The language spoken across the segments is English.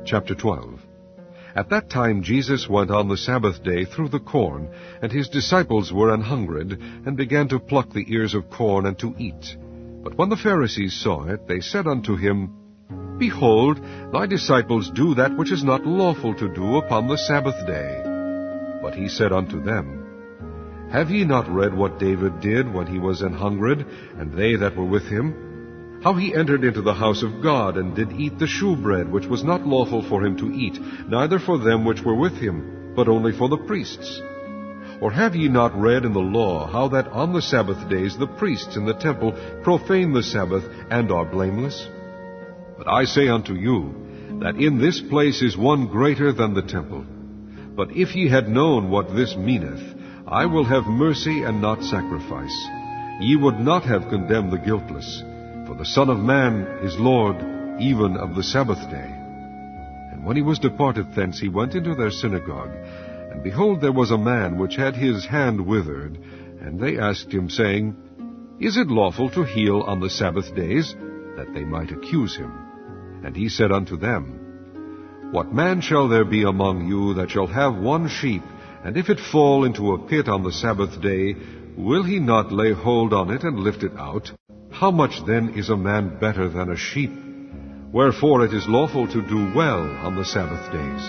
Chapter 12. At that time Jesus went on the Sabbath day through the corn, and his disciples were an hungred, and began to pluck the ears of corn and to eat. But when the Pharisees saw it, they said unto him, Behold, thy disciples do that which is not lawful to do upon the Sabbath day. But he said unto them, Have ye not read what David did when he was an hungred, and they that were with him? How he entered into the house of God, and did eat the shewbread, which was not lawful for him to eat, neither for them which were with him, but only for the priests. Or have ye not read in the law how that on the Sabbath days the priests in the temple profane the Sabbath, and are blameless? But I say unto you, that in this place is one greater than the temple. But if ye had known what this meaneth, I will have mercy and not sacrifice, ye would not have condemned the guiltless. For the Son of Man is Lord even of the Sabbath day. And when he was departed thence, he went into their synagogue. And behold, there was a man which had his hand withered. And they asked him, saying, Is it lawful to heal on the Sabbath days? That they might accuse him. And he said unto them, What man shall there be among you that shall have one sheep, and if it fall into a pit on the Sabbath day, will he not lay hold on it and lift it out? How much then is a man better than a sheep? Wherefore it is lawful to do well on the Sabbath days.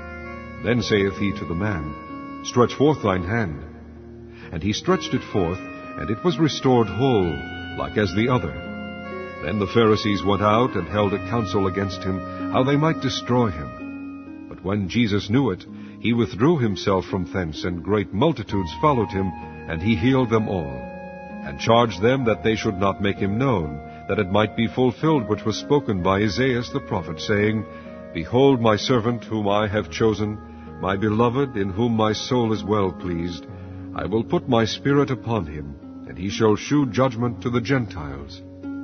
Then saith he to the man, Stretch forth thine hand. And he stretched it forth, and it was restored whole, like as the other. Then the Pharisees went out and held a council against him, how they might destroy him. But when Jesus knew it, he withdrew himself from thence, and great multitudes followed him, and he healed them all. And charged them that they should not make him known, that it might be fulfilled which was spoken by Isaiah the prophet, saying, Behold my servant whom I have chosen, my beloved, in whom my soul is well pleased. I will put my spirit upon him, and he shall shew judgment to the Gentiles.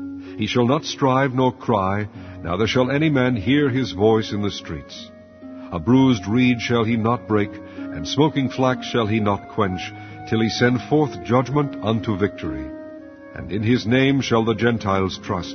He shall not strive nor cry, neither shall any man hear his voice in the streets. A bruised reed shall he not break, and smoking flax shall he not quench, till he send forth judgment unto victory. And in his name shall the Gentiles trust.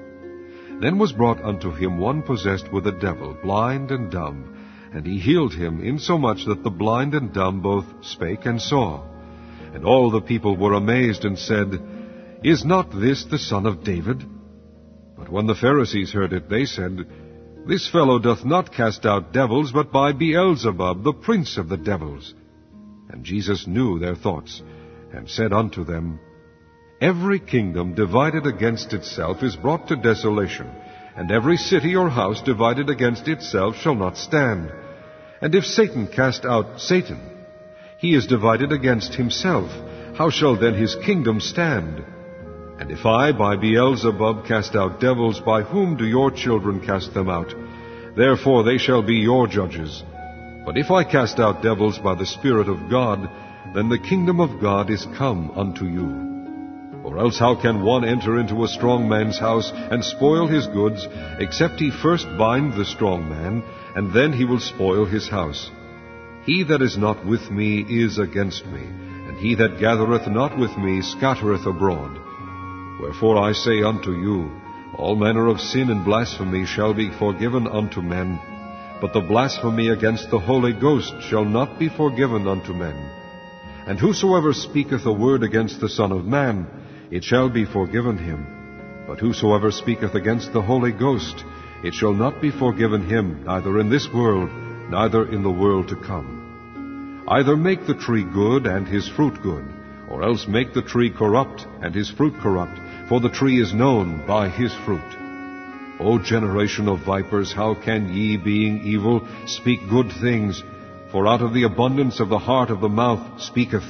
Then was brought unto him one possessed with a devil, blind and dumb, and he healed him, insomuch that the blind and dumb both spake and saw. And all the people were amazed, and said, Is not this the son of David? But when the Pharisees heard it, they said, This fellow doth not cast out devils, but by Beelzebub, the prince of the devils. And Jesus knew their thoughts, and said unto them, Every kingdom divided against itself is brought to desolation, and every city or house divided against itself shall not stand. And if Satan cast out Satan, he is divided against himself. How shall then his kingdom stand? And if I by Beelzebub cast out devils, by whom do your children cast them out? Therefore they shall be your judges. But if I cast out devils by the Spirit of God, then the kingdom of God is come unto you. Or else how can one enter into a strong man's house, and spoil his goods, except he first bind the strong man, and then he will spoil his house? He that is not with me is against me, and he that gathereth not with me scattereth abroad. Wherefore I say unto you, all manner of sin and blasphemy shall be forgiven unto men, but the blasphemy against the Holy Ghost shall not be forgiven unto men. And whosoever speaketh a word against the Son of Man, it shall be forgiven him. But whosoever speaketh against the Holy Ghost, it shall not be forgiven him, neither in this world, neither in the world to come. Either make the tree good, and his fruit good, or else make the tree corrupt, and his fruit corrupt, for the tree is known by his fruit. O generation of vipers, how can ye, being evil, speak good things? For out of the abundance of the heart of the mouth speaketh.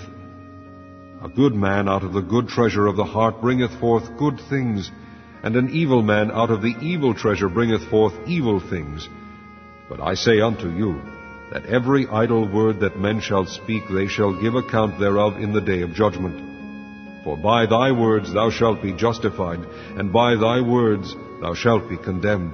A good man out of the good treasure of the heart bringeth forth good things, and an evil man out of the evil treasure bringeth forth evil things. But I say unto you, that every idle word that men shall speak, they shall give account thereof in the day of judgment. For by thy words thou shalt be justified, and by thy words thou shalt be condemned.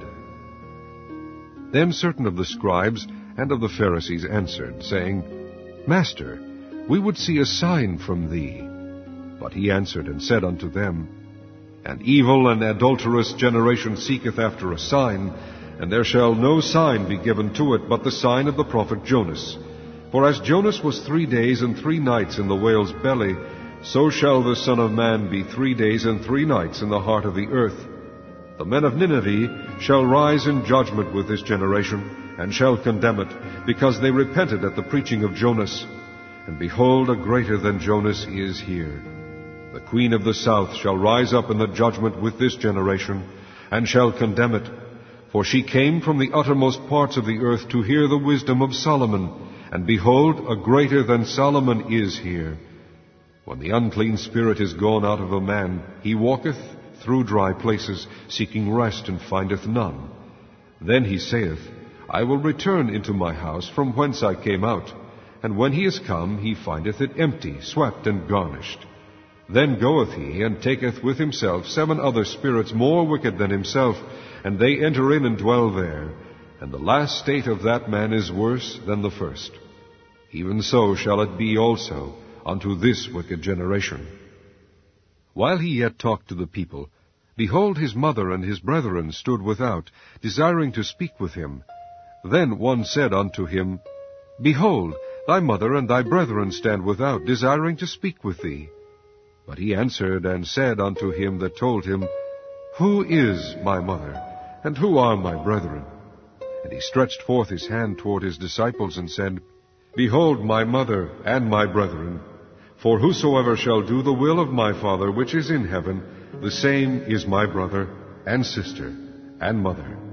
Then certain of the scribes and of the Pharisees answered, saying, Master, we would see a sign from thee. But he answered and said unto them, An evil and adulterous generation seeketh after a sign, and there shall no sign be given to it but the sign of the prophet Jonas. For as Jonas was 3 days and 3 nights in the whale's belly, so shall the Son of Man be 3 days and 3 nights in the heart of the earth. The men of Nineveh shall rise in judgment with this generation, and shall condemn it, because they repented at the preaching of Jonas. And behold, a greater than Jonas is here. The queen of the south shall rise up in the judgment with this generation, and shall condemn it. For she came from the uttermost parts of the earth to hear the wisdom of Solomon, and behold, a greater than Solomon is here. When the unclean spirit is gone out of a man, he walketh through dry places, seeking rest, and findeth none. Then he saith, I will return into my house from whence I came out. And when he is come, he findeth it empty, swept, and garnished. Then goeth he, and taketh with himself 7 other spirits more wicked than himself, and they enter in and dwell there. And the last state of that man is worse than the first. Even so shall it be also unto this wicked generation. While he yet talked to the people, behold, his mother and his brethren stood without, desiring to speak with him. Then one said unto him, Behold, thy mother and thy brethren stand without, desiring to speak with thee. But he answered and said unto him that told him, Who is my mother, and who are my brethren? And he stretched forth his hand toward his disciples, and said, Behold my mother and my brethren. For whosoever shall do the will of my Father which is in heaven, the same is my brother and sister and mother.